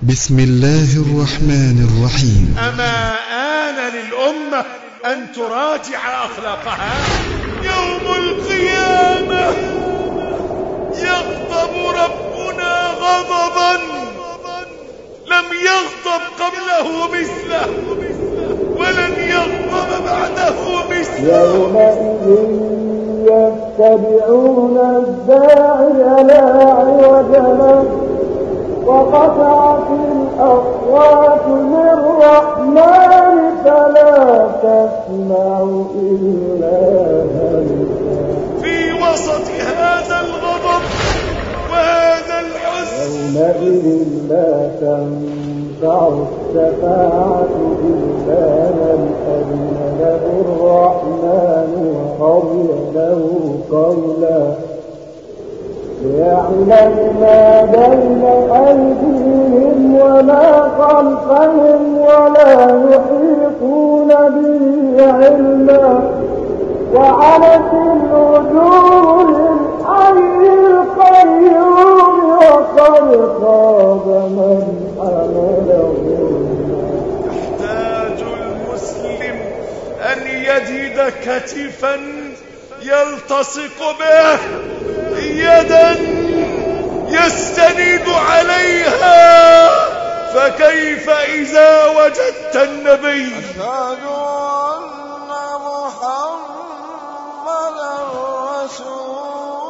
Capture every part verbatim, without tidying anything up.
بسم الله الرحمن الرحيم. أما آن للأمة أن تراجع أخلاقها؟ يوم القيامة يغضب ربنا غضبا لم يغضب قبله مثله ولن يغضب بعده مثله. يومئذ يتبعون الداعي لا عوج له وقطعت الأصوات للرحمن فلا تسمع إلا همسا. في وسط هذا الغضب وهذا الحزن يومئذ لا تنفع الشفاعة إلا من أذن له الرحمن ورضي له قولا ليعلم ما بين أيديهم وما خلفهم ولا يحيطون به علما وعنت الوجوه للحي القيوم وقد خاب من حمل ظلما. يحتاج المسلم أن يجد كتفا يلتصق به، يدا يستند عليها، فكيف إذا وجدت النبي؟ أشهد أن محمدا رسول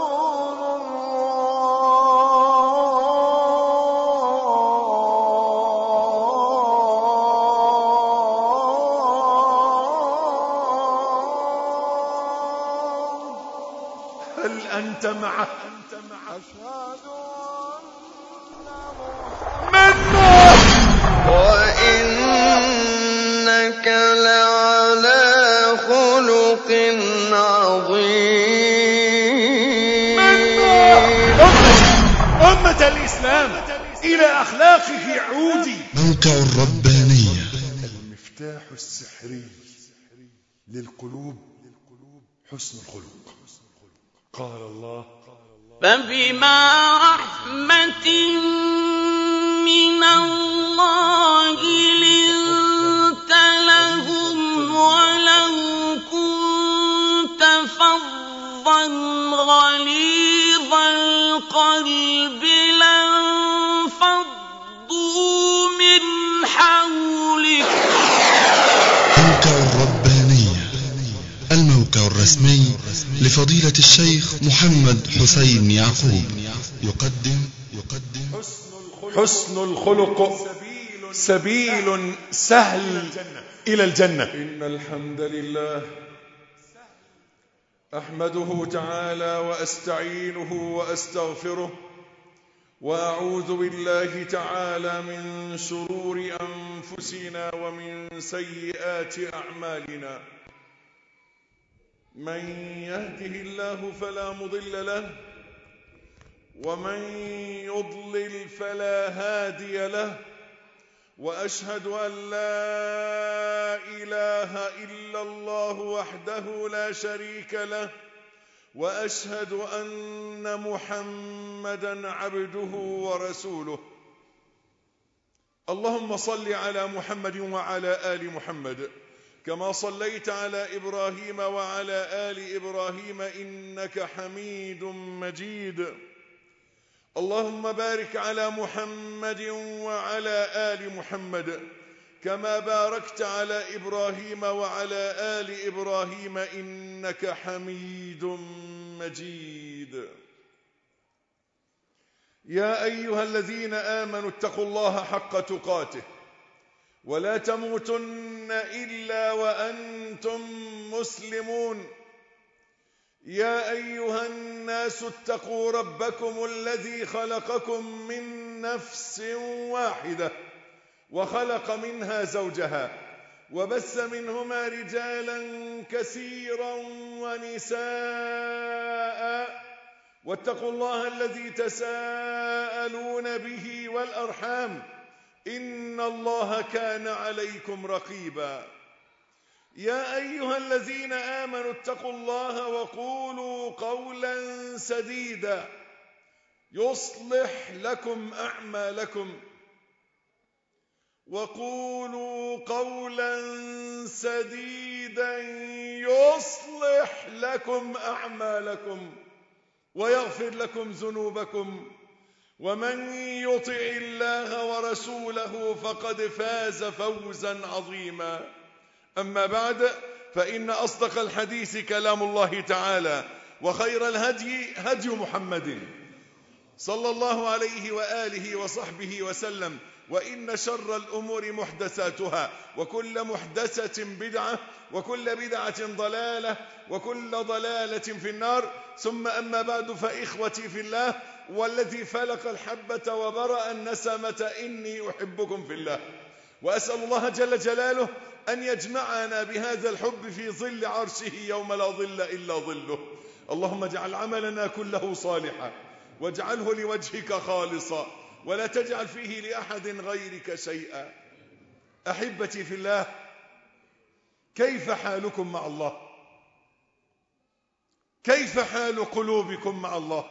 هل أنت معه؟ أشهد من وإنك لعلى خلق عظيم. أمة الإسلام إلى أخلاقه عودي. موقع الربانية، المفتاح السحري للقلوب حسن الخلق. قال الله: فبما رحمة من الله لنت لهم ولو كنت فظا غليظ القلب لانفضوا من حولك. موقع الربانية، الموقع الرسمي لفضيلة الشيخ محمد حسين يعقوب. يقدم يقدم حسن الخلق سبيل سهل إلى الجنة. إن الحمد لله أحمده تعالى وأستعينه وأستغفره وأعوذ بالله تعالى من شرور أنفسنا ومن سيئات أعمالنا. من يهده الله فلا مضل له ومن يضلل فلا هادي له، وأشهد أن لا إله إلا الله وحده لا شريك له، وأشهد أن محمدا عبده ورسوله. اللهم صل على محمد وعلى آل محمد كما صليت على إبراهيم وعلى آل إبراهيم إنك حميد مجيد. اللهم بارك على محمد وعلى آل محمد كما باركت على إبراهيم وعلى آل إبراهيم إنك حميد مجيد. يا أيها الذين آمنوا اتقوا الله حق تقاته ولا تموتن إلا وأنتم مسلمون. يا أيها الناس اتقوا ربكم الذي خلقكم من نفس واحدة وخلق منها زوجها وبث منهما رجالا كثيرا ونساء، واتقوا الله الذي تساءلون به والأرحام إن الله كان عليكم رقيبا. يا أيها الذين آمنوا اتقوا الله وقولوا قولا سديدا يصلح لكم أعمالكم وقولوا قولا سديدا يصلح لكم أعمالكم ويغفر لكم ذنوبكم ومن يطع الله ورسوله فقد فاز فوزا عظيما. أما بعد، فإن أصدق الحديث كلام الله تعالى، وخير الهدي هدي محمد صلى الله عليه وآله وصحبه وسلم، وإن شر الأمور محدثاتها، وكل محدثة بدعة، وكل بدعة ضلالة، وكل ضلالة في النار. ثم أما بعد، فإخوتي في الله والذي فلق الحبة وبرأ النسمة إني أحبكم في الله، وأسأل الله جل جلاله أن يجمعنا بهذا الحب في ظل عرشه يوم لا ظل إلا ظله. اللهم اجعل عملنا كله صالحا، واجعله لوجهك خالصا، ولا تجعل فيه لأحد غيرك شيئا. أحبتي في الله، كيف حالكم مع الله؟ كيف حال قلوبكم مع الله؟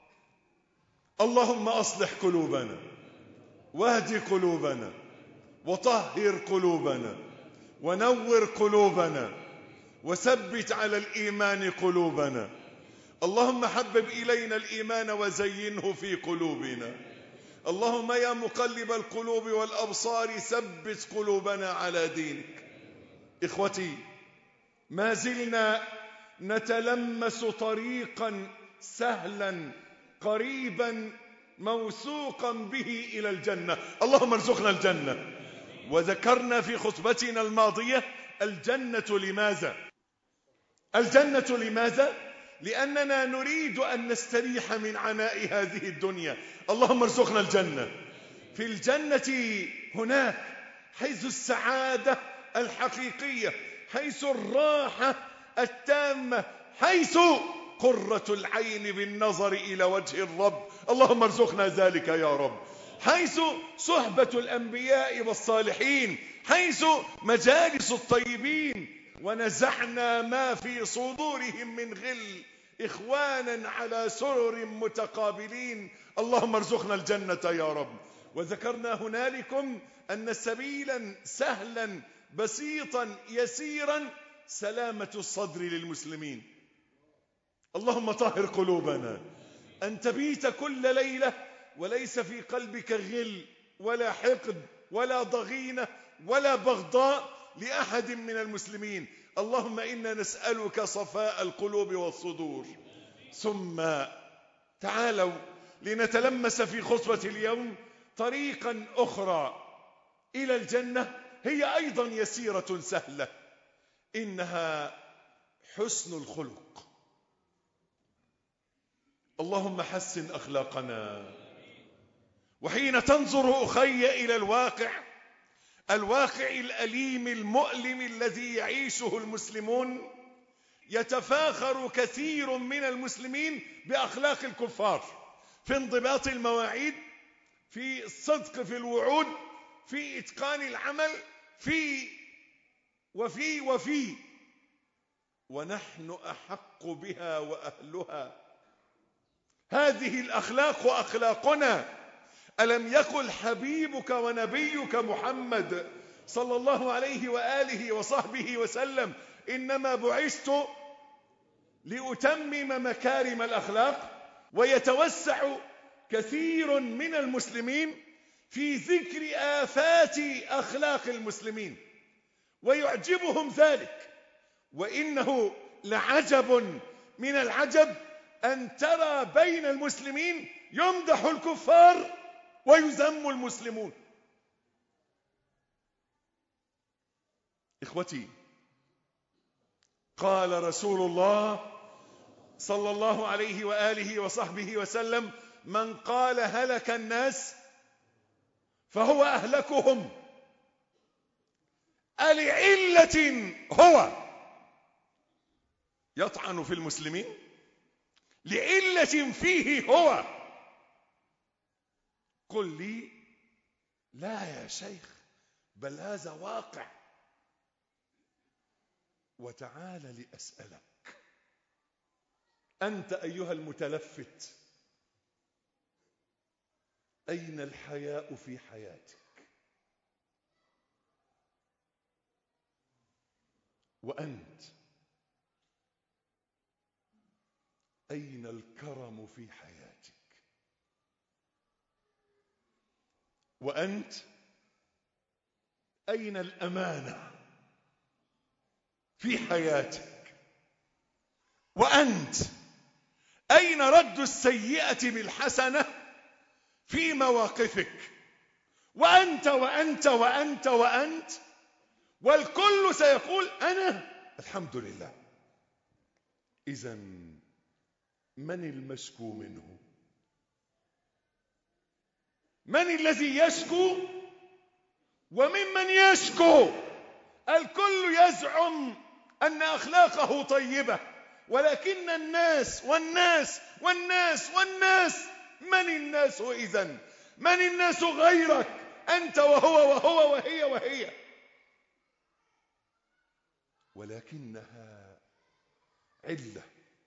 اللهم أصلح قلوبنا، واهد قلوبنا، وطهر قلوبنا، ونور قلوبنا، وثبت على الإيمان قلوبنا. اللهم حبب إلينا الإيمان وزينه في قلوبنا. اللهم يا مقلب القلوب والأبصار ثبت قلوبنا على دينك. إخوتي، ما زلنا نتلمس طريقا سهلا قريبا موثوقا به إلى الجنة. اللهم ارزقنا الجنة. وذكرنا في خطبتنا الماضية الجنة لماذا؟ الجنة لماذا؟ لأننا نريد أن نستريح من عناء هذه الدنيا. اللهم ارزقنا الجنة. في الجنة هناك حيث السعادة الحقيقية، حيث الراحة التامة، حيث قرة العين بالنظر إلى وجه الرب. اللهم ارزقنا ذلك يا رب. حيث صحبة الأنبياء والصالحين، حيث مجالس الطيبين، ونزعنا ما في صدورهم من غل، إخوانا على سرر متقابلين. اللهم ارزقنا الجنة يا رب. وذكرنا هنالكم أن سبيلا سهلا بسيطا يسيرا سلامة الصدر للمسلمين. اللهم طهر قلوبنا، أن تبيت كل ليلة وليس في قلبك غل ولا حقد ولا ضغينة ولا بغضاء لأحد من المسلمين. اللهم إنا نسألك صفاء القلوب والصدور. ثم تعالوا لنتلمس في خطبة اليوم طريقا أخرى إلى الجنة، هي أيضا يسيرة سهلة، إنها حسن الخلق. اللهم حسن أخلاقنا. وحين تنظر أخي إلى الواقع، الواقع الأليم المؤلم الذي يعيشه المسلمون، يتفاخر كثير من المسلمين بأخلاق الكفار، في انضباط المواعيد، في الصدق في الوعود، في إتقان العمل، في وفي وفي ونحن أحق بها وأهلها. هذه الأخلاق أخلاقنا. ألم يقل حبيبك ونبيك محمد صلى الله عليه وآله وصحبه وسلم: إنما بعثت لأتمم مكارم الأخلاق؟ ويتوسع كثير من المسلمين في ذكر آفات أخلاق المسلمين ويعجبهم ذلك. وإنه لعجب من العجب أن ترى بين المسلمين يمدح الكفار ويذم المسلمون. إخوتي، قال رسول الله صلى الله عليه وآله وصحبه وسلم: من قال هلك الناس فهو أهلكهم. ألعلة هو يطعن في المسلمين؟ لعلة فيه هو؟ قل لي: لا يا شيخ، بل هذا واقع. وتعال لأسألك، أنت أيها المتلفت، أين الحياء في حياتك؟ وأنت أين الكرم في حياتك؟ وأنت أين الأمانة في حياتك؟ وأنت أين رد السيئة بالحسنة في مواقفك؟ وأنت وأنت وأنت وأنت والكل سيقول أنا الحمد لله. إذن من المشكو منه؟ من الذي يشكو وممن يشكو؟ الكل يزعم أن أخلاقه طيبة، ولكن الناس والناس والناس والناس، من الناس إذن؟ من الناس غيرك أنت وهو وهو وهي وهي؟ ولكنها علة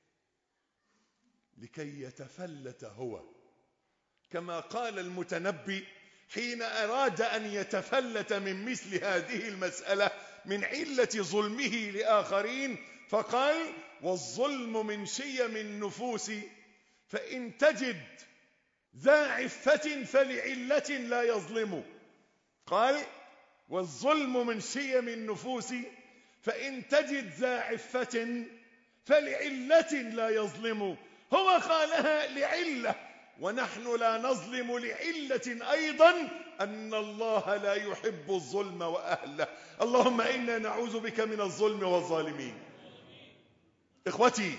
لكي يتفلت هو، كما قال المتنبي حين أراد أن يتفلت من مثل هذه المسألة من علة ظلمه لآخرين، فقال: والظلم من شيم النفوس فإن تجد ذا عفة فلعلة لا يظلم. قال: والظلم من شيم النفوس فإن تجد ذا عفة فلعلة لا يظلم. هو قالها لعلة، ونحن لا نظلم لعلة أيضا أن الله لا يحب الظلم وأهله. اللهم إنا نعوذ بك من الظلم والظالمين. إخوتي،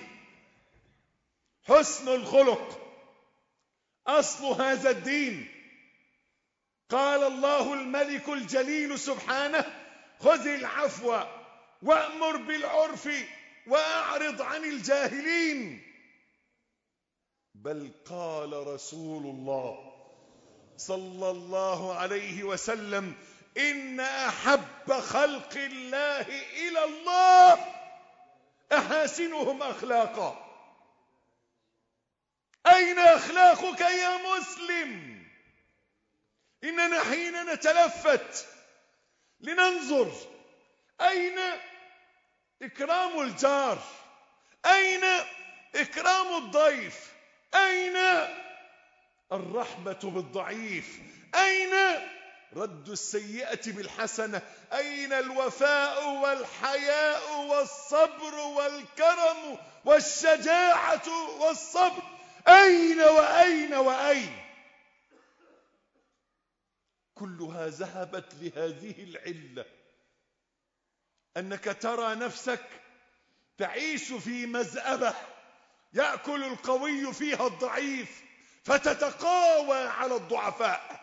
حسن الخلق أصل هذا الدين. قال الله الملك الجليل سبحانه: خذ العفو وأمر بالعرف وأعرض عن الجاهلين. بل قال رسول الله صلى الله عليه وسلم: إن أحب خلق الله إلى الله أحاسنهم أخلاقا. أين أخلاقك يا مسلم؟ إننا حين نتلفت لننظر أين إكرام الجار، أين إكرام الضيف، أين الرحمة بالضعيف، أين رد السيئة بالحسنة، أين الوفاء والحياء والصبر والكرم والشجاعة والصبر؟ أين وأين وأين؟ كلها ذهبت لهذه العلة، أنك ترى نفسك تعيش في مزأبة يأكل القوي فيها الضعيف فتتقاوى على الضعفاء.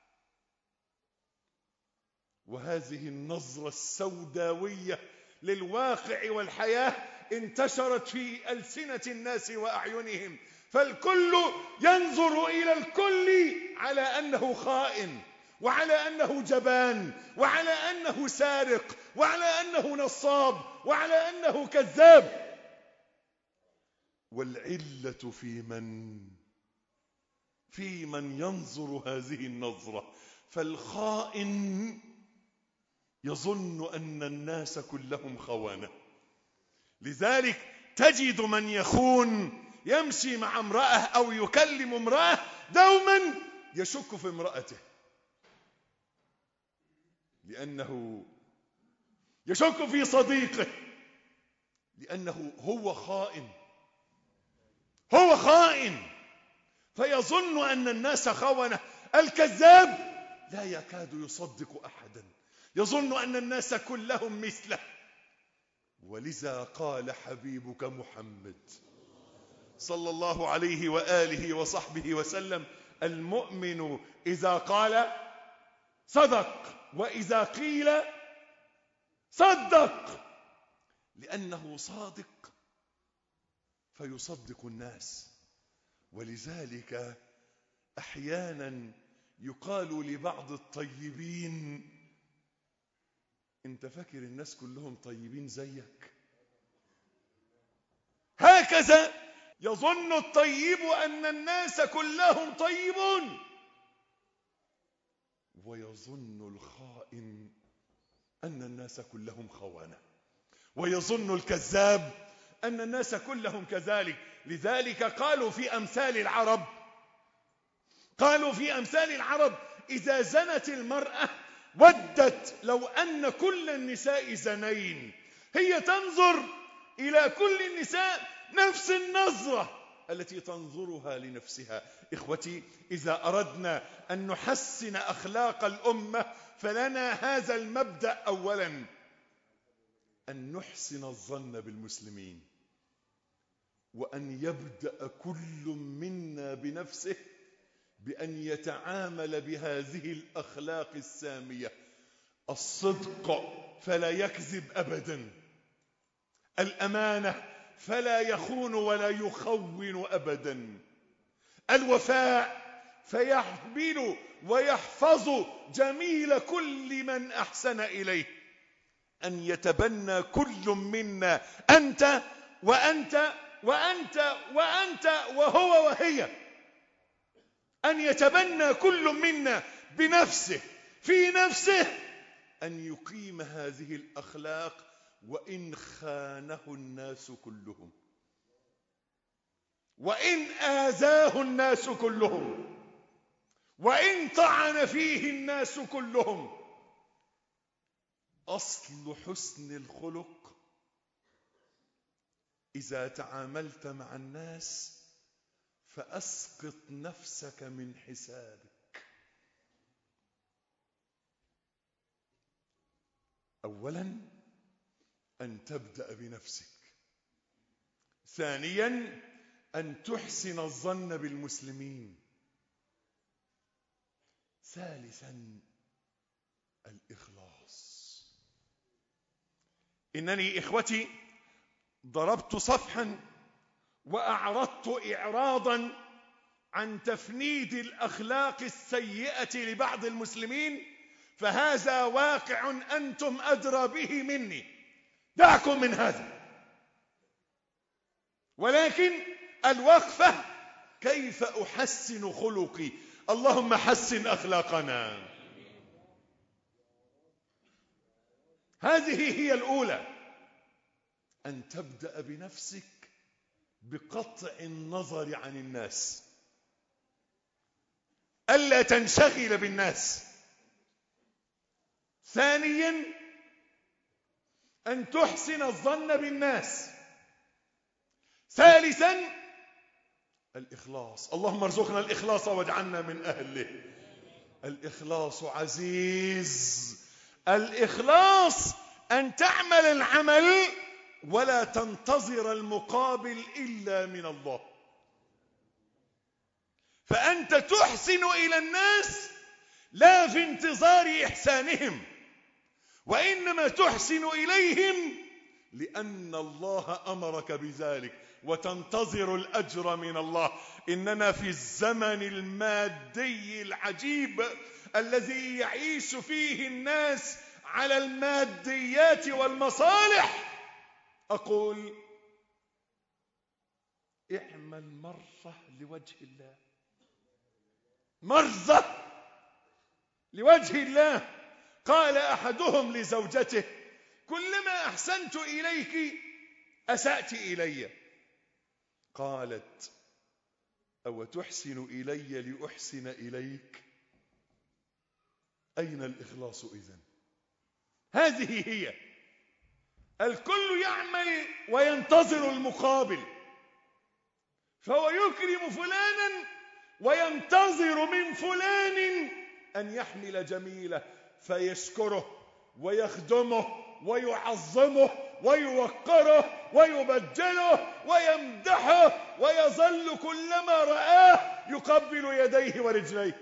وهذه النظرة السوداوية للواقع والحياة انتشرت في ألسنة الناس وأعينهم، فالكل ينظر إلى الكل على أنه خائن، وعلى أنه جبان، وعلى أنه سارق، وعلى أنه نصاب، وعلى أنه كذاب. والعلة في من في من ينظر هذه النظرة. فالخائن يظن أن الناس كلهم خوانة، لذلك تجد من يخون يمشي مع امرأة أو يكلم امرأة دوما يشك في امرأته، لأنه يشك في صديقه، لأنه هو خائن، هو خائن، فيظن أن الناس خونة. الكذاب لا يكاد يصدق أحدا، يظن أن الناس كلهم مثله. ولذا قال حبيبك محمد صلى الله عليه وآله وصحبه وسلم: المؤمن إذا قال صدق، وإذا قيل صدق، لأنه صادق فيصدق الناس. ولذلك أحيانا يقال لبعض الطيبين: أنت فاكر الناس كلهم طيبين زيك؟ هكذا يظن الطيب أن الناس كلهم طيبون، ويظن الخائن أن الناس كلهم خوانة. ويظن الكذاب أن الناس كلهم كذلك. لذلك قالوا في أمثال العرب قالوا في أمثال العرب إذا زنت المرأة ودت لو أن كل النساء زنين. هي تنظر إلى كل النساء نفس النظرة التي تنظرها لنفسها. إخوتي، إذا أردنا أن نحسن أخلاق الأمة فلنا هذا المبدأ أولا، أن نحسن الظن بالمسلمين، وأن يبدأ كل منا بنفسه بأن يتعامل بهذه الأخلاق السامية: الصدق فلا يكذب أبدا، الأمانة فلا يخون ولا يخون أبدا، الوفاء فيحمل ويحفظ جميل كل من أحسن إليه. أن يتبنى كل منا أنت وأنت وأنت وأنت وهو وهي، أن يتبنى كل منا بنفسه في نفسه أن يقيم هذه الأخلاق وإن خانه الناس كلهم، وإن آذاه الناس كلهم، وإن طعن فيه الناس كلهم. أصل حسن الخلق إذا تعاملت مع الناس فأسقط نفسك من حسابك. أولا أن تبدأ بنفسك، ثانيا أن تحسن الظن بالمسلمين، ثالثا الإخلاص. إنني إخوتي ضربت صفحا وأعرضت إعراضا عن تفنيد الأخلاق السيئة لبعض المسلمين، فهذا واقع أنتم أدرى به مني، دعكم من هذا. ولكن الوقفة كيف أحسن خلقي؟ اللهم حسن أخلاقنا. هذه هي الأولى، أن تبدأ بنفسك بقطع النظر عن الناس، ألا تنشغل بالناس. ثانيا أن تحسن الظن بالناس. ثالثا الإخلاص. اللهم ارزقنا الإخلاص واجعلنا من أهله. الإخلاص عزيز. الإخلاص أن تعمل العمل ولا تنتظر المقابل إلا من الله، فأنت تحسن إلى الناس لا في انتظار إحسانهم، وإنما تحسن إليهم لأن الله أمرك بذلك، وتنتظر الأجر من الله. إننا في الزمن المادي العجيب الذي يعيش فيه الناس على الماديات والمصالح، أقول اعمل مرة لوجه الله، مرة لوجه الله. قال أحدهم لزوجته: كلما أحسنت إليك أسأت إلي. قالت: أو تحسن إلي لأحسن إليك؟ أين الإخلاص إذن؟ هذه هي. الكل يعمل وينتظر المقابل، فهو يكرم فلانا وينتظر من فلان أن يحمل جميله فيشكره ويخدمه ويعظمه ويوقره ويبجله ويمدحه، ويظل كلما رآه يقبل يديه ورجليه.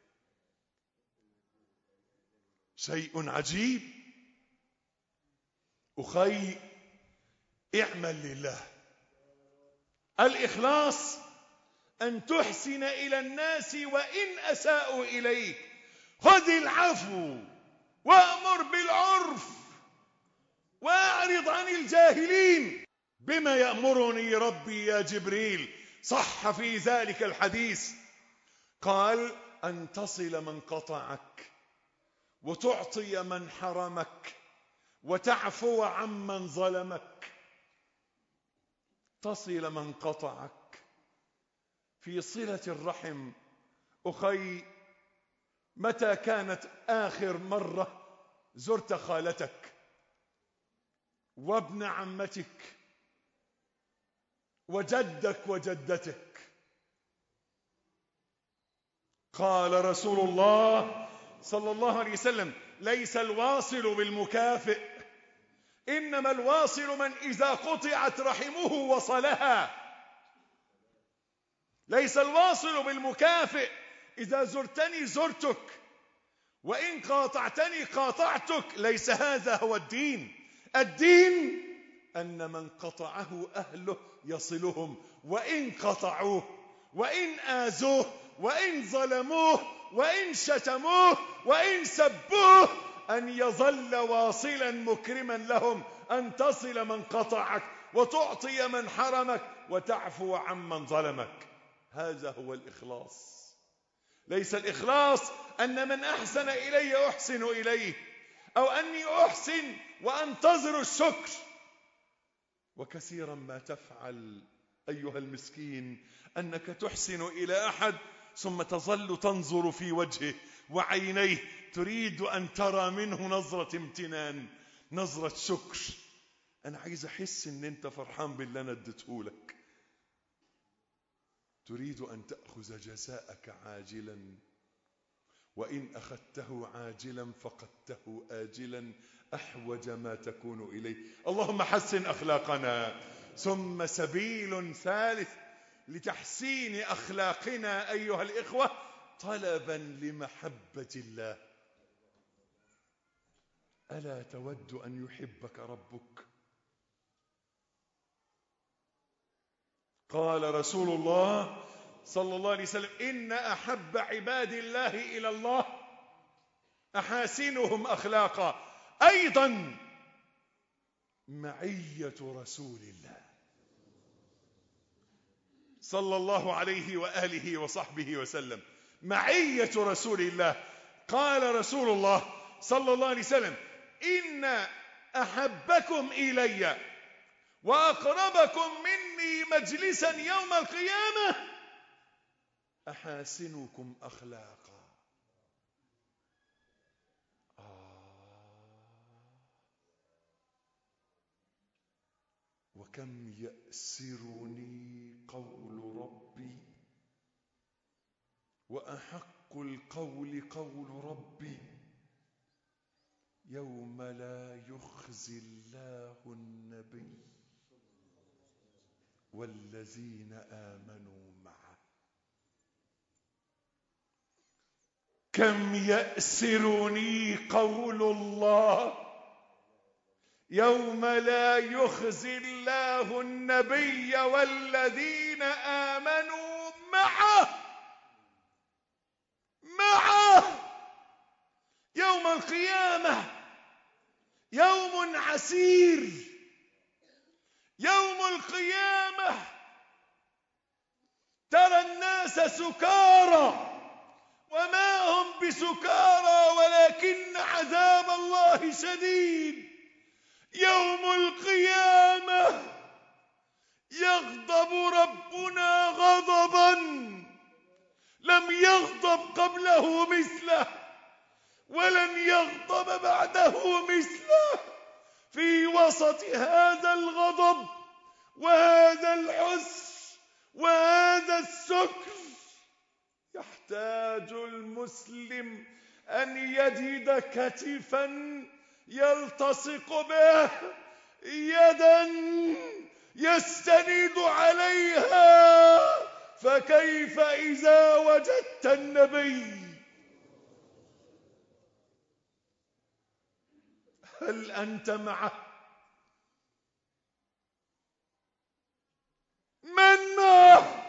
شيء عجيب. أخي، اعمل لله. الإخلاص أن تحسن إلى الناس وإن أساءوا إليك. خذ العفو وأمر بالعرف وأعرض عن الجاهلين. بما يأمرني ربي يا جبريل؟ صح في ذلك الحديث، قال: أن تصل من قطعك، وتعطي من حرمك، وتعفو عمن ظلمك، تصل من قطعك. في صلة الرحم أخي، متى كانت آخر مرة زرت خالتك وابن عمتك وجدك وجدتك؟ قال رسول الله صلى الله عليه وسلم: ليس الواصل بالمكافئ، إنما الواصل من إذا قطعت رحمه وصلها. ليس الواصل بالمكافئ، إذا زرتني زرتك وإن قاطعتني قاطعتك. ليس هذا هو الدين. الدين أن من قطعه أهله يصلهم، وإن قطعوه وإن آذوه وإن ظلموه وإن شتموه وإن سبوه، أن يظل واصلا مكرما لهم، أن تصل من قطعك وتعطي من حرمك وتعفو عمن ظلمك. هذا هو الإخلاص. ليس الإخلاص أن من أحسن إلي أحسن إليه، أو أني أحسن وأنتظر الشكر. وكثيرا ما تفعل أيها المسكين أنك تحسن إلى أحد ثم تظل تنظر في وجهه وعينيه، تريد أن ترى منه نظرة امتنان، نظرة شكر. أنا عايز أحس أن أنت فرحان بالله أنا اديته لك. تريد أن تأخذ جزاءك عاجلا، وإن أخذته عاجلا فقدته آجلا، أحوج ما تكون إليه. اللهم حسن أخلاقنا. ثم سبيل ثالث لتحسين أخلاقنا أيها الإخوة، طلبا لمحبة الله. ألا تود أن يحبك ربك؟ قال رسول الله صلى الله عليه وسلم: إن أحب عباد الله إلى الله أحاسنهم أخلاقا. أيضا معية رسول الله صلى الله عليه وآله وصحبه وسلم، معية رسول الله. قال رسول الله صلى الله عليه وسلم: إن أحبكم إلي وأقربكم مني مجلسا يوم القيامة أحاسنكم أخلاقا. آه. وكم يأسرني قول ربي، وأحق القول قول ربي، يوم لا يخزي الله النبي والذين آمنوا معه. كم يأسرني قول الله يوم لا يخزي الله النبي والذين آمنوا معه معه يوم القيامة. يوم عسير، يوم القيامة. ترى الناس سكارى وما هم بسكارى ولكن عذاب الله شديد. يوم القيامة يغضب ربنا غضبا لم يغضب قبله مثله ولن يغضب بعده مثله. في وسط هذا الغضب وهذا الحزن وهذا السكر يحتاج المسلم أن يجد كتفا يلتصق به، يدا يستند عليها. فكيف إذا وجدت النبي؟ هل أنت معه؟ من معه؟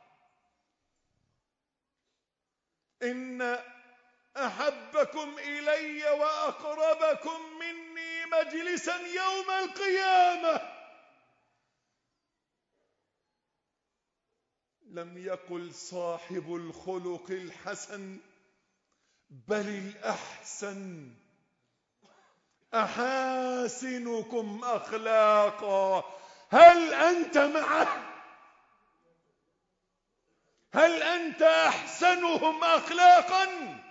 إن أحبكم إلي وأقربكم مني مجلسا يوم القيامة. لم يقل صاحب الخلق الحسن، بل الأحسن. أحاسنكم أخلاقا. هل أنت معه؟ هل أنت أحسنهم أخلاقا؟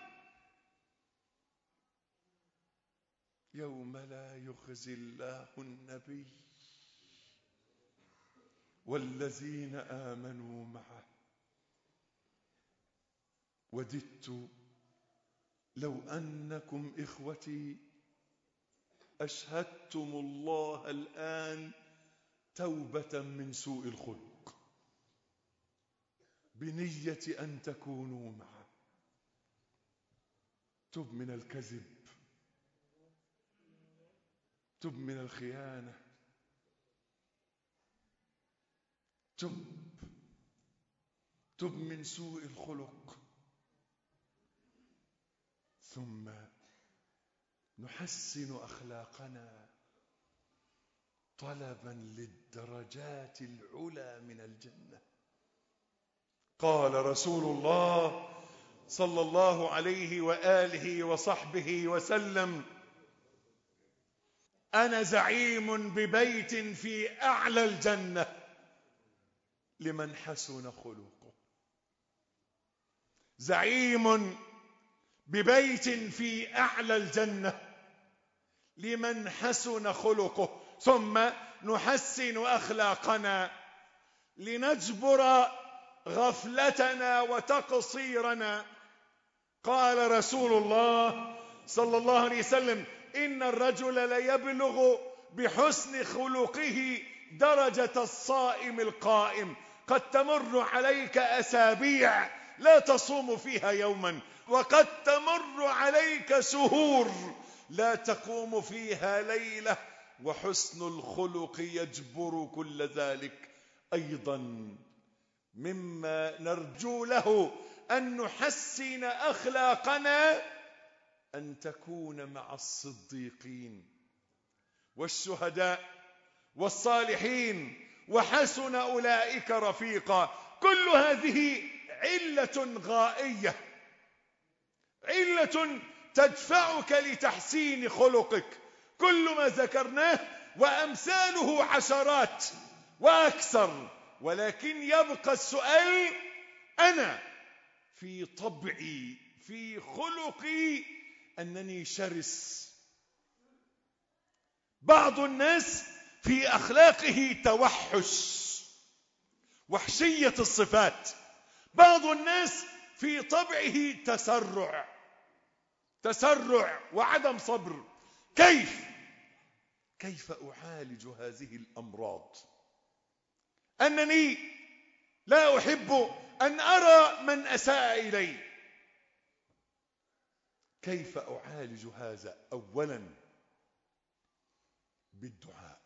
يوم لا يخزي الله النبي والذين آمنوا معه وددت لو أنكم إخوتي أشهدتم الله الآن توبة من سوء الخلق بنية أن تكونوا معه. تب من الكذب، تب من الخيانة، تب تب من سوء الخلق، ثم نحسن أخلاقنا طلبا للدرجات العلى من الجنة. قال رسول الله صلى الله عليه وآله وصحبه وسلم: أنا زعيم ببيت في أعلى الجنة لمن حسن خلقه. زعيم ببيت في أعلى الجنة لمن حسن خلقه. ثم نحسن أخلاقنا لنجبر غفلتنا وتقصيرنا. قال رسول الله صلى الله عليه وسلم: إن الرجل ليبلغ بحسن خلقه درجة الصائم القائم. قد تمر عليك أسابيع لا تصوم فيها يوما، وقد تمر عليك شهور لا تقوم فيها ليلة، وحسن الخلق يجبر كل ذلك. أيضا مما نرجو له أن نحسن أخلاقنا أن تكون مع الصديقين والشهداء والصالحين وحسن أولئك رفيقا. كل هذه علة غائية، علة تدفعك لتحسين خلقك. كل ما ذكرناه وأمثاله عشرات وأكثر، ولكن يبقى السؤال: أنا في طبعي في خلقي أنني شرس. بعض الناس في أخلاقه توحش، وحشية الصفات. بعض الناس في طبعه تسرع، تسرع وعدم صبر. كيف كيف أعالج هذه الأمراض؟ أنني لا أحب أن أرى من أساء إلي. كيف أعالج هذا؟ أولا بالدعاء.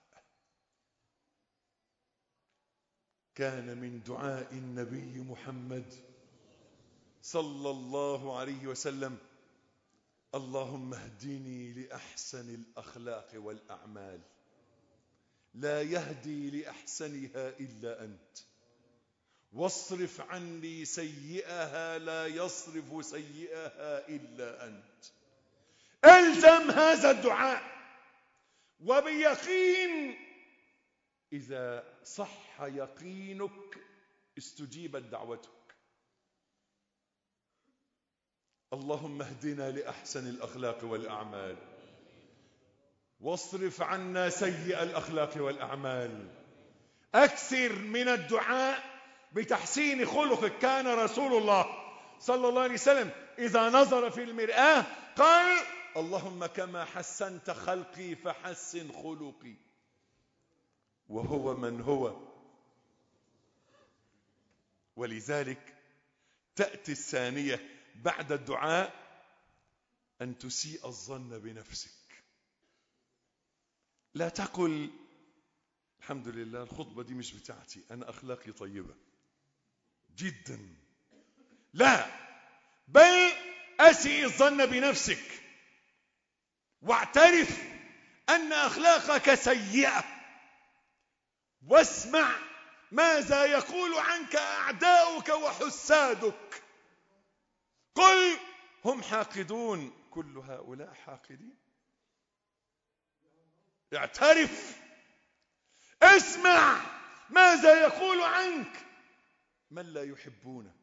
كان من دعاء النبي محمد صلى الله عليه وسلم: اللهم اهدني لأحسن الأخلاق والأعمال، لا يهدي لأحسنها إلا أنت، واصرف عني سيئها لا يصرف سيئها إلا أنت. ألزم هذا الدعاء، وبيقين إذا صح يقينك استجيبت دعوتك. اللهم اهدنا لأحسن الأخلاق والأعمال، واصرف عنا سيئ الأخلاق والأعمال. أكثر من الدعاء بتحسين خلقك. كان رسول الله صلى الله عليه وسلم إذا نظر في المرآة قال: اللهم كما حسنت خلقي فحسن خلقي. وهو من هو. ولذلك تأتي الثانية بعد الدعاء: أن تسيء الظن بنفسك. لا تقل الحمد لله الخطبة دي مش بتاعتي، أنا أخلاقي طيبة جدا. لا، بل أسيء الظن بنفسك، واعترف أن أخلاقك سيئة، واسمع ماذا يقول عنك أعداؤك وحسادك. قل: هم حاقدون، كل هؤلاء حاقدين. اعترف، اسمع ماذا يقول عنك من لا يحبونك،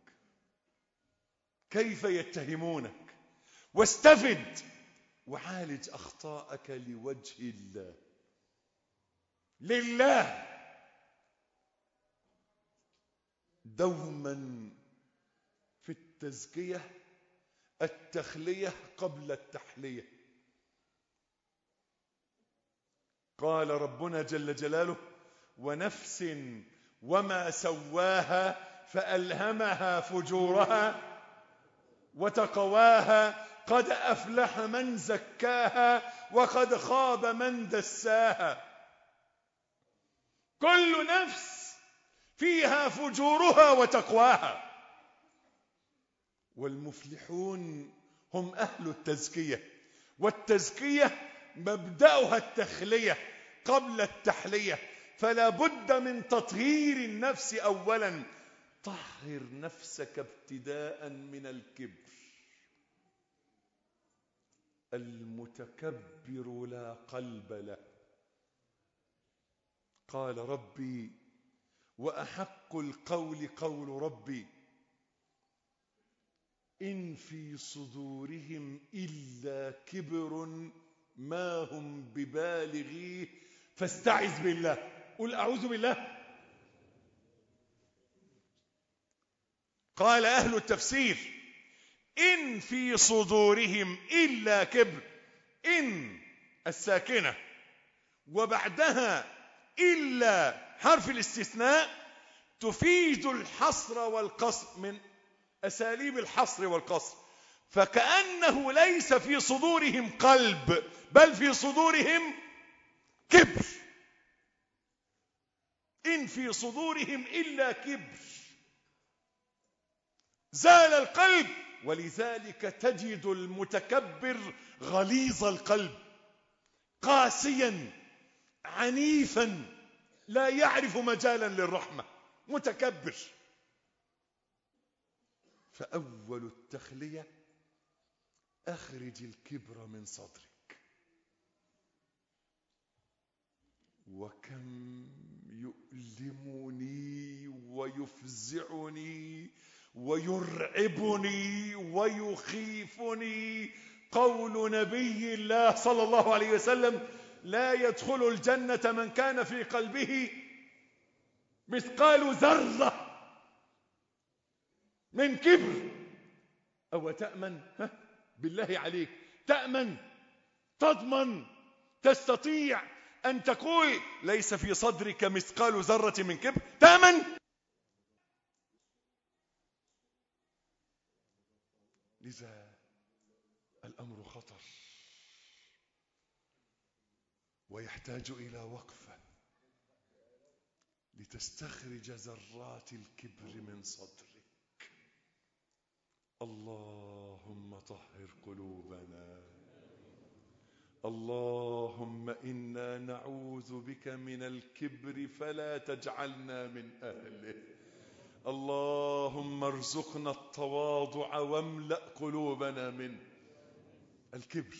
كيف يتهمونك، واستفد وعالج أخطاءك لوجه الله لله. دوما في التزكية التخلية قبل التحلية. قال ربنا جل جلاله: ونفس وما سواها فألهمها فجورها وتقواها قد أفلح من زكاها وقد خاب من دساها. كل نفس فيها فجورها وتقواها، والمفلحون هم أهل التزكية، والتزكية مبدأها التخلية قبل التحلية، فلا بد من تطهير النفس أولا. طهر نفسك ابتداء من الكبر. المتكبر لا قلب له. قال ربي: وأحق القول قول ربي إن في صدورهم إلا كبر ما هم ببالغيه فاستعذ بالله. قل أعوذ بالله. قال أهل التفسير: إن في صدورهم إلا كبر، إن الساكنة وبعدها إلا حرف الاستثناء تفيد الحصر والقصر، من أساليب الحصر والقصر، فكأنه ليس في صدورهم قلب بل في صدورهم كبر. إن في صدورهم إلا كبر، زال القلب. ولذلك تجد المتكبر غليظ القلب، قاسيا عنيفا، لا يعرف مجالا للرحمة، متكبر. فأول التخلية: أخرج الكبر من صدرك. وكم يؤلمني ويفزعني ويرعبني ويخيفني قول نبي الله صلى الله عليه وسلم: لا يدخل الجنة من كان في قلبه مثقال ذرة من كبر. أو تأمن؟ ها؟ بالله عليك تأمن، تضمن، تستطيع أن تقول ليس في صدرك مثقال ذرة من كبر؟ تأمن؟ لذا الأمر خطر ويحتاج إلى وقفة لتستخرج ذرات الكبر من صدرك. اللهم طهر قلوبنا. اللهم إنا نعوذ بك من الكبر فلا تجعلنا من أهله. اللهم ارزقنا التواضع واملأ قلوبنا من الكبر.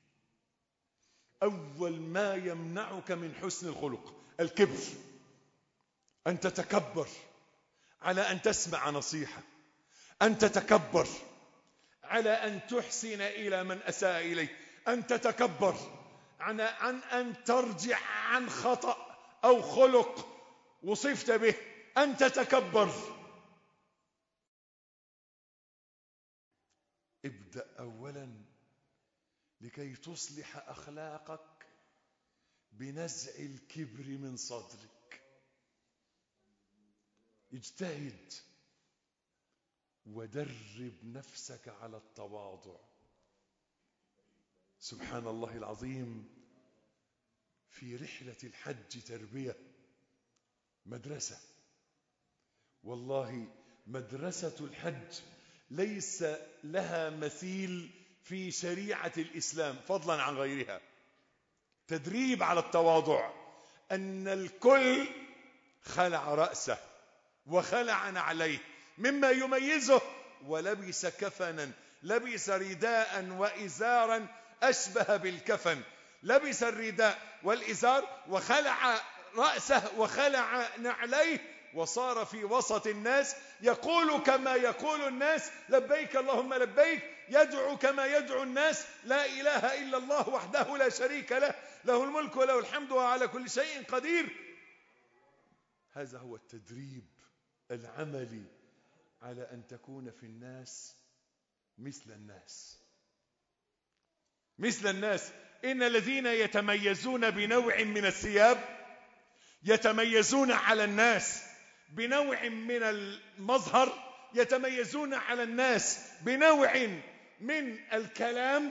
أول ما يمنعك من حسن الخلق الكبر، أن تتكبر على أن تسمع نصيحة، أن تتكبر على أن تحسن إلى من أساء إليك، أن تتكبر عن أن ترجع عن خطأ أو خلق وصفت به، أن تتكبر. ابدأ أولا لكي تصلح أخلاقك بنزع الكبر من صدرك. اجتهد ودرب نفسك على التواضع. سبحان الله العظيم، في رحلة الحج تربية، مدرسة، والله مدرسة الحج ليس لها مثيل في شريعة الإسلام فضلا عن غيرها. تدريب على التواضع، أن الكل خلع رأسه وخلع نعليه مما يميزه، ولبس كفنا، لبس رداء وإزارا أشبه بالكفن، لبس الرداء والإزار وخلع رأسه وخلع نعليه وصار في وسط الناس يقول كما يقول الناس لبيك اللهم لبيك، يدعو كما يدعو الناس، لا إله إلا الله وحده لا شريك له، له الملك وله الحمد وعلى كل شيء قدير. هذا هو التدريب العملي على أن تكون في الناس مثل الناس. مثل الناس. إن الذين يتميزون بنوع من الثياب يتميزون على الناس بنوع من المظهر، يتميزون على الناس بنوع من الكلام،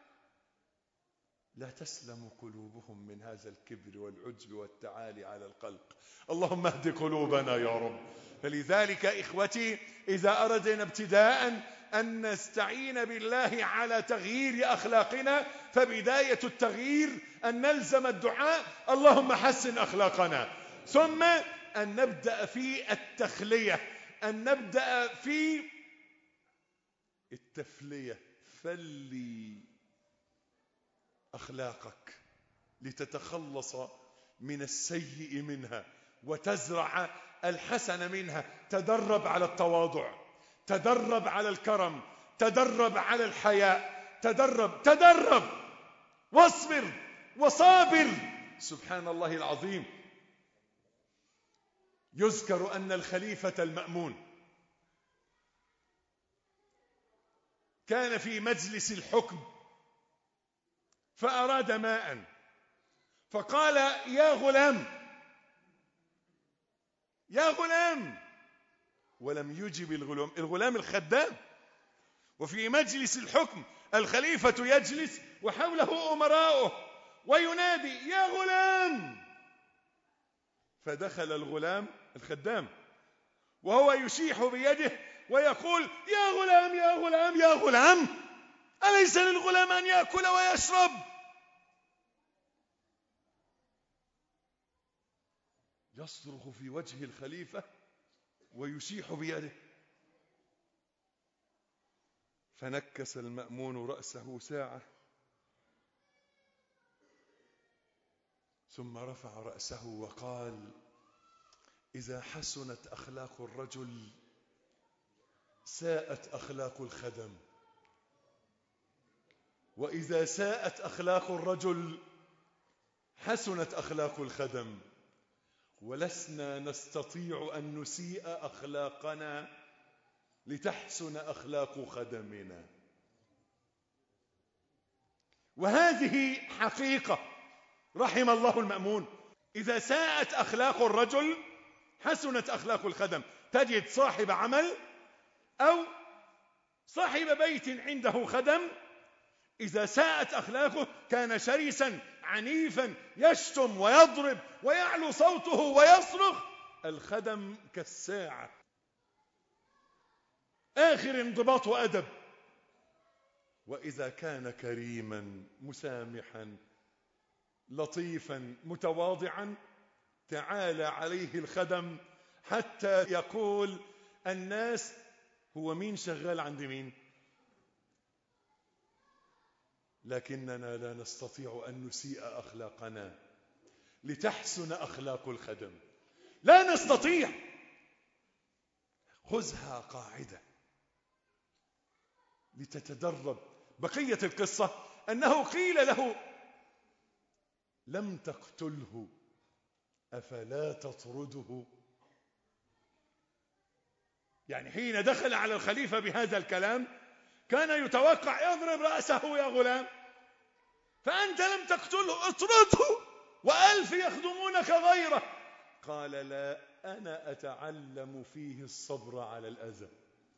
لا تسلم قلوبهم من هذا الكبر والعجب والتعالي على الخلق. اللهم اهد قلوبنا يا رب. فلذلك إخوتي إذا أردنا ابتداء أن نستعين بالله على تغيير أخلاقنا، فبداية التغيير أن نلزم الدعاء اللهم حسن أخلاقنا، ثم أن نبدأ في التخلية، أن نبدأ في التفلية. فلي أخلاقك لتتخلص من السيء منها وتزرع الحسن منها. تدرب على التواضع، تدرب على الكرم، تدرب على الحياء، تدرب تدرب واصبر وصابر. سبحان الله العظيم. يذكر أن الخليفة المأمون كان في مجلس الحكم فأراد ماء فقال يا غلام يا غلام، ولم يجب الغلام الغلام الخدام. وفي مجلس الحكم الخليفة يجلس وحوله أمراؤه وينادي يا غلام، فدخل الغلام الخدام وهو يشيح بيده ويقول يا غلام يا غلام يا غلام، أليس للغلام أن يأكل ويشرب؟ يصرخ في وجه الخليفة ويشيح بيده. فنكس المأمون رأسه ساعة ثم رفع رأسه وقال إذا حسنت أخلاق الرجل ساءت أخلاق الخدم، وإذا ساءت أخلاق الرجل حسنت أخلاق الخدم، ولسنا نستطيع أن نسيء أخلاقنا لتحسن أخلاق خدمنا. وهذه حقيقة رحم الله المأمون. إذا ساءت أخلاق الرجل حسنت أخلاق الخدم. تجد صاحب عمل أو صاحب بيت عنده خدم، إذا ساءت أخلاقه كان شرسا عنيفا يشتم ويضرب ويعلو صوته ويصرخ. الخدم كالساعة، آخر انضباط وأدب. وإذا كان كريما مسامحا لطيفا متواضعا تعالى عليه الخدم حتى يقول الناس هو مين شغال عند مين. لكننا لا نستطيع أن نسيء أخلاقنا لتحسن أخلاق الخدم، لا نستطيع. خذها قاعدة لتتدرب. بقية القصة أنه قيل له لم تقتله أفلا تطرده. يعني حين دخل على الخليفة بهذا الكلام كان يتوقع يضرب رأسه يا غلام، فأنت لم تقتله اطرده وألف يخدمونك غيره. قال لا، أنا أتعلم فيه الصبر على الأذى.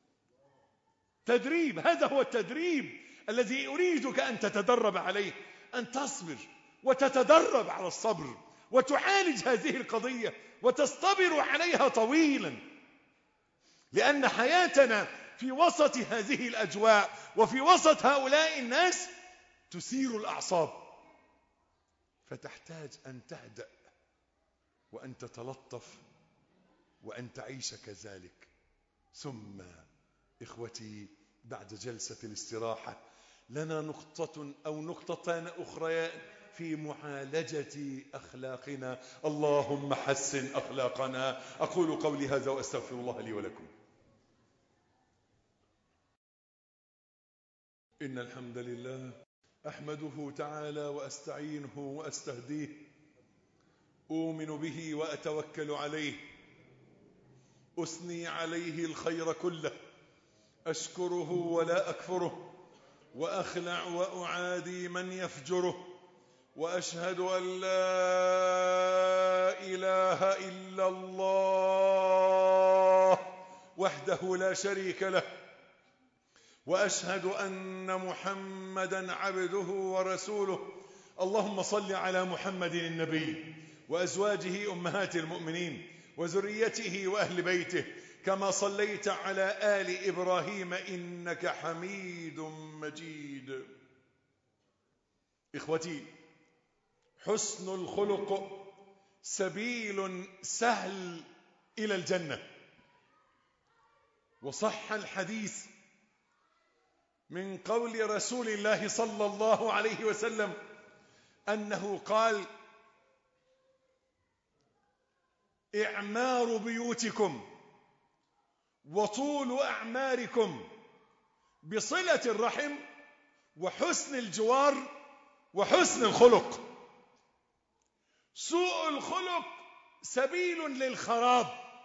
تدريب، هذا هو التدريب الذي أريدك أن تتدرب عليه، أن تصبر وتتدرب على الصبر وتعالج هذه القضية وتصطبر عليها طويلا، لأن حياتنا في وسط هذه الأجواء وفي وسط هؤلاء الناس تثير الأعصاب، فتحتاج أن تهدأ وأن تتلطف وأن تعيش كذلك. ثم إخوتي بعد جلسة الاستراحة لنا نقطة أو نقطتان أخرى في معالجة أخلاقنا. اللهم حسن أخلاقنا. أقول قولي هذا وأستغفر الله لي ولكم. إن الحمد لله أحمده تعالى وأستعينه وأستهديه، أؤمن به وأتوكل عليه، أثني عليه الخير كله، أشكره ولا أكفره، وأخلع وأعادي من يفجره، وأشهد أن لا إله إلا الله وحده لا شريك له، وأشهد أن محمدا عبده ورسوله. اللهم صل على محمد النبي وأزواجه أمهات المؤمنين وذريته وأهل بيته كما صليت على آل إبراهيم إنك حميد مجيد. إخوتي، حسن الخلق سبيل سهل إلى الجنة. وصح الحديث من قول رسول الله صلى الله عليه وسلم أنه قال: إعمار بيوتكم وطول أعماركم بصلة الرحم وحسن الجوار وحسن الخلق. سوء الخلق سبيل للخراب،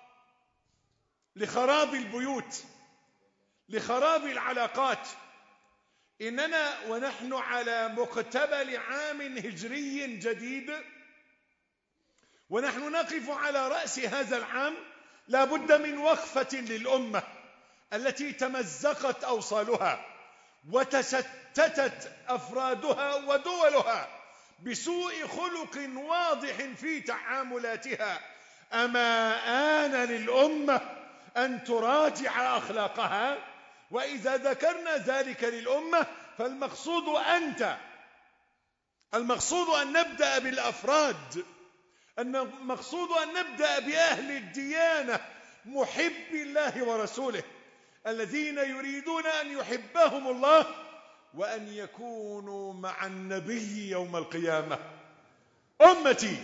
لخراب البيوت، لخراب العلاقات. إننا ونحن على مقتبل عام هجري جديد، ونحن نقف على رأس هذا العام، لا بد من وقفة للأمة التي تمزقت أوصالها وتشتتت أفرادها ودولها بسوء خلق واضح في تعاملاتها. أما آن للأمة أن تراجع أخلاقها؟ وإذا ذكرنا ذلك للأمة فالمقصود أنت، المقصود أن نبدأ بالأفراد، المقصود أن نبدأ بأهل الديانة محب الله ورسوله الذين يريدون أن يحبهم الله وأن يكونوا مع النبي يوم القيامة. أمتي،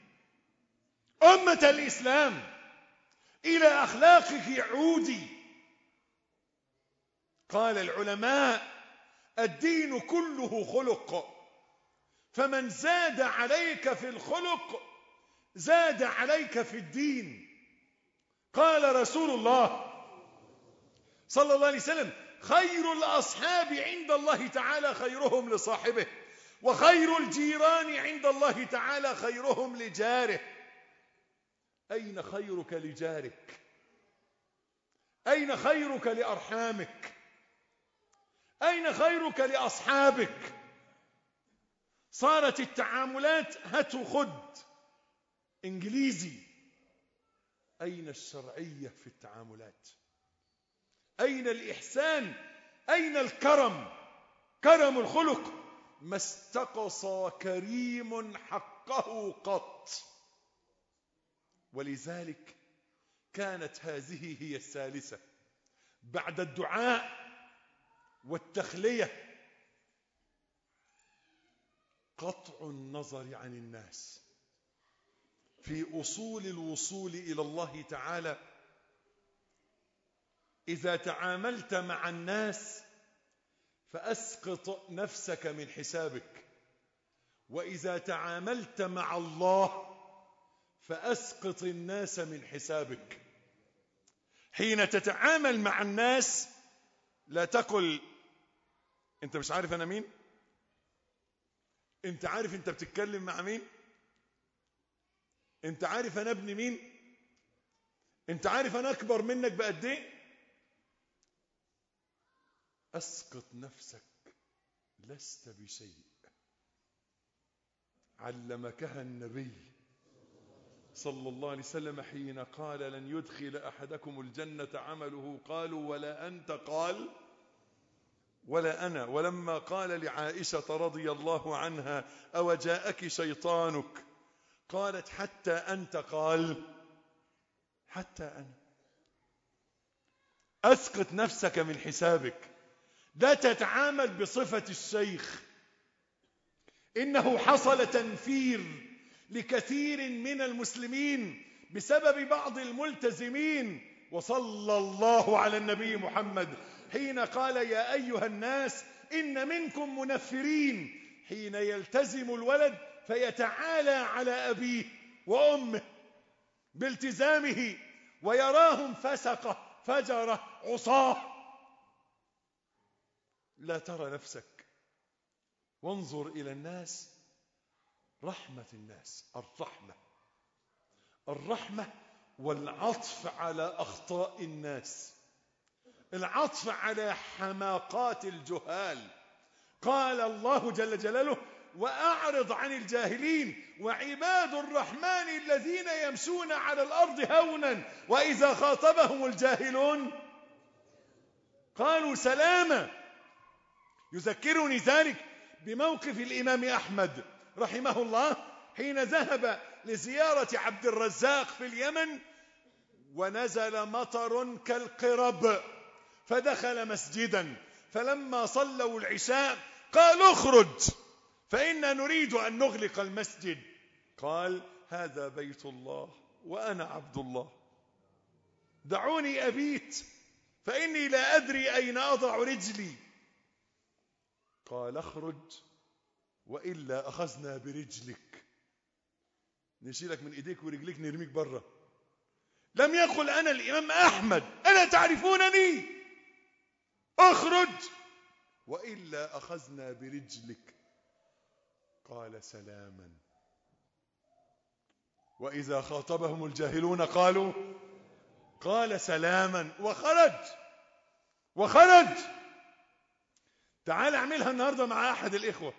أمة الإسلام، إلى أخلاقك عودي. قال العلماء: الدين كله خلق، فمن زاد عليك في الخلق زاد عليك في الدين. قال رسول الله صلى الله عليه وسلم: خير الأصحاب عند الله تعالى خيرهم لصاحبه، وخير الجيران عند الله تعالى خيرهم لجاره. أين خيرك لجارك؟ أين خيرك لأرحامك؟ أين خيرك لأصحابك؟ صارت التعاملات هات وخد، إنجليزي. أين الشرعية في التعاملات؟ أين الإحسان؟ أين الكرم؟ كرم الخلق. ما استقصى كريم حقه قط. ولذلك كانت هذه هي الثالثة بعد الدعاء والتخلية: قطع النظر عن الناس في أصول الوصول إلى الله تعالى. إذا تعاملت مع الناس فأسقط نفسك من حسابك، وإذا تعاملت مع الله فأسقط الناس من حسابك. حين تتعامل مع الناس لا تقل: أنت مش عارف أنا مين؟ أنت عارف أنت بتتكلم مع مين؟ أنت عارف أنا ابن مين؟ أنت عارف أنا أكبر منك بقد إيه؟ أسقط نفسك، لست بشيء. علمكها النبي صلى الله عليه وسلم حين قال: لن يدخل أحدكم الجنة عمله. قالوا: ولا أنت؟ قال: ولا أنا. ولما قال لعائشة رضي الله عنها: أو جاءك شيطانك؟ قالت: حتى أنت؟ قال: حتى أنا. أسقط نفسك من حسابك، لا تتعامل بصفة الشيخ. إنه حصل تنفير لكثير من المسلمين بسبب بعض الملتزمين. وصلى الله على النبي محمد حين قال يا أيها الناس إن منكم منفرين، حين يلتزم الولد فيتعالى على أبيه وأمه بالتزامه ويراهم فسقة فجرة عصاه. لا ترى نفسك، وانظر إلى الناس. رحمة الناس، الرحمة الرحمة والعطف على أخطاء الناس، العطف على حماقات الجهال. قال الله جل جلاله وأعرض عن الجاهلين وعباد الرحمن الذين يمشون على الأرض هونا وإذا خاطبهم الجاهلون قالوا سلاما. يذكرني ذلك بموقف الإمام أحمد رحمه الله حين ذهب لزيارة عبد الرزاق في اليمن، ونزل مطر كالقرب، فدخل مسجدا، فلما صلوا العشاء قال اخرج فإنا نريد أن نغلق المسجد. قال هذا بيت الله وأنا عبد الله، دعوني أبيت فإني لا أدري أين أضع رجلي. قال اخرج وإلا أخذنا برجلك، نشيلك من إيديك ورجليك نرميك برا. لم يقل أنا الإمام أحمد ألا تعرفونني، اخرج وإلا أخذنا برجلك. قال سلاما. وإذا خاطبهم الجاهلون قالوا قال سلاما وخرج وخرج. تعال اعملها النهاردة مع أحد الإخوة.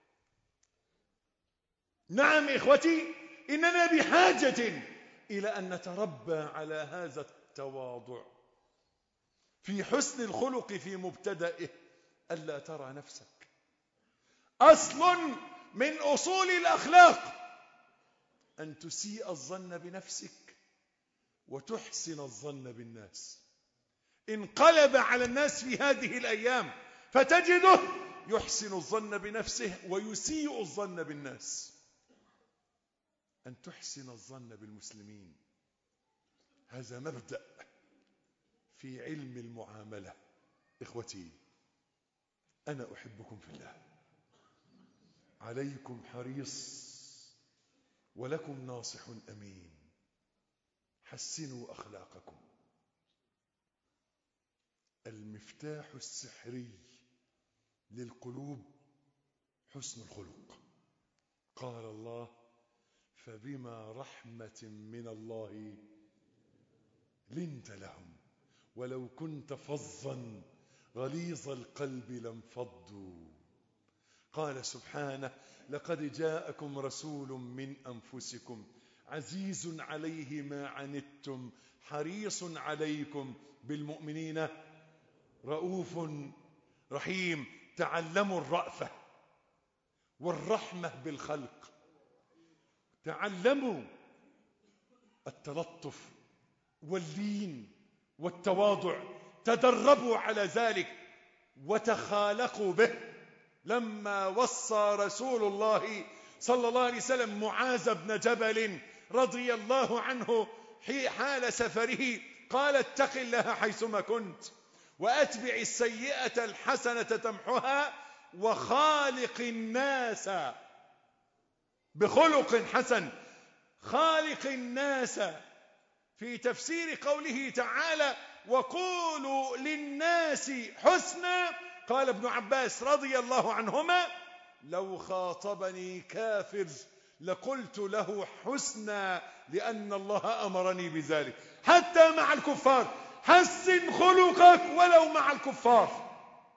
نعم إخوتي، إننا بحاجة إلى أن نتربى على هذا التواضع في حسن الخلق في مبتدئه. ألا ترى نفسك. أصل من أصول الأخلاق أن تسيء الظن بنفسك وتحسن الظن بالناس. انقلب على الناس في هذه الأيام فتجده يحسن الظن بنفسه ويسيء الظن بالناس. أن تحسن الظن بالمسلمين، هذا مبدأ في علم المعاملة. إخوتي، أنا أحبكم في الله، عليكم حريص ولكم ناصح أمين. حسنوا أخلاقكم. المفتاح السحري للقلوب حسن الخلق. قال الله فبما رحمة من الله لنت لهم ولو كنت فظا غليظ القلب لانفضوا. قال سبحانه لقد جاءكم رسول من أنفسكم عزيز عليه ما عنتم حريص عليكم بالمؤمنين رؤوف رحيم. تعلموا الرأفة والرحمة بالخلق، تعلموا التلطف واللين والتواضع، تدربوا على ذلك وتخالقوا به. لما وصى رسول الله صلى الله عليه وسلم معاذ بن جبل رضي الله عنه حال سفره قال اتق الله حيثما كنت وأتبع السيئة الحسنة تمحها وخالق الناس بخلق حسن. خالق الناس في تفسير قوله تعالى وقولوا للناس حسنا. قال ابن عباس رضي الله عنهما لو خاطبني كافر لقلت له حسنا لأن الله أمرني بذلك. حتى مع الكفار حسن خلقك ولو مع الكفار،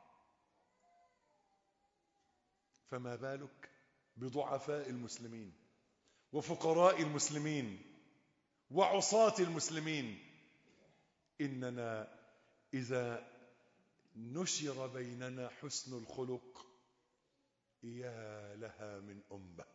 فما بالك بضعفاء المسلمين وفقراء المسلمين وعصاة المسلمين. إننا إذا نشر بيننا حسن الخلق يا لها من أمة.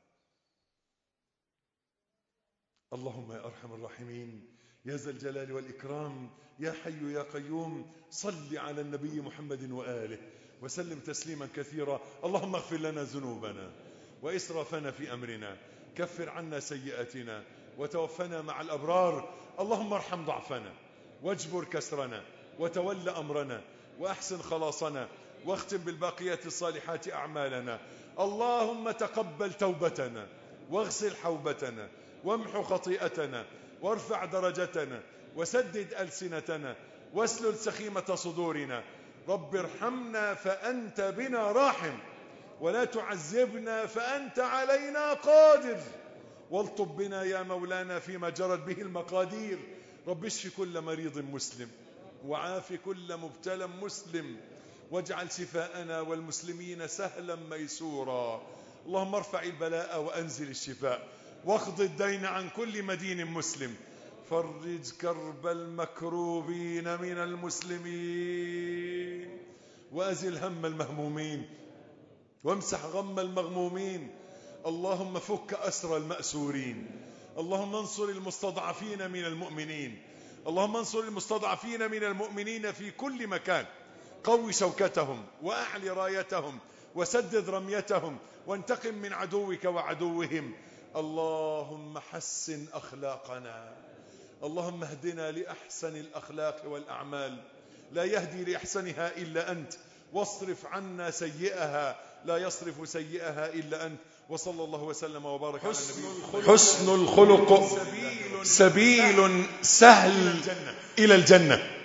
اللهم يا أرحم الراحمين يا ذا الجلال والإكرام يا حي يا قيوم صل على النبي محمد وآله وسلم تسليما كثيرا. اللهم اغفر لنا ذنوبنا وإسرافنا في أمرنا، كفر عنا سيئاتنا وتوفنا مع الأبرار. اللهم ارحم ضعفنا واجبر كسرنا وتول أمرنا وأحسن خلاصنا واختم بالباقيات الصالحات أعمالنا. اللهم تقبل توبتنا واغسل حوبتنا وامحو خطيئتنا وارفع درجتنا وسدد ألسنتنا واسلل سخيمة صدورنا. رب ارحمنا فأنت بنا راحم، ولا تعذبنا فأنت علينا قادر، والطب بنا يا مولانا فيما جرت به المقادير. رب اشف كل مريض مسلم وعاف كل مبتلى مسلم، واجعل شفاءنا والمسلمين سهلا ميسورا. اللهم ارفع البلاء وأنزل الشفاء، واقض الدين عن كل مدين مسلم، فرج كرب المكروبين من المسلمين، وأزل هم المهمومين، وامسح غم المغمومين. اللهم فك أسر المأسورين، اللهم انصر المستضعفين من المؤمنين، اللهم انصر المستضعفين من المؤمنين في كل مكان، قوي شوكتهم وأعلي رايتهم وسدد رميتهم، وانتقم من عدوك وعدوهم. اللهم حسن أخلاقنا، اللهم اهدنا لأحسن الأخلاق والأعمال، لا يهدي لأحسنها إلا أنت، واصرف عنا سيئها، لا يصرف سيئها إلا أنت. وصلى الله وسلم وبارك على النبي. حسن الخلق سبيل سهل إلى الجنة.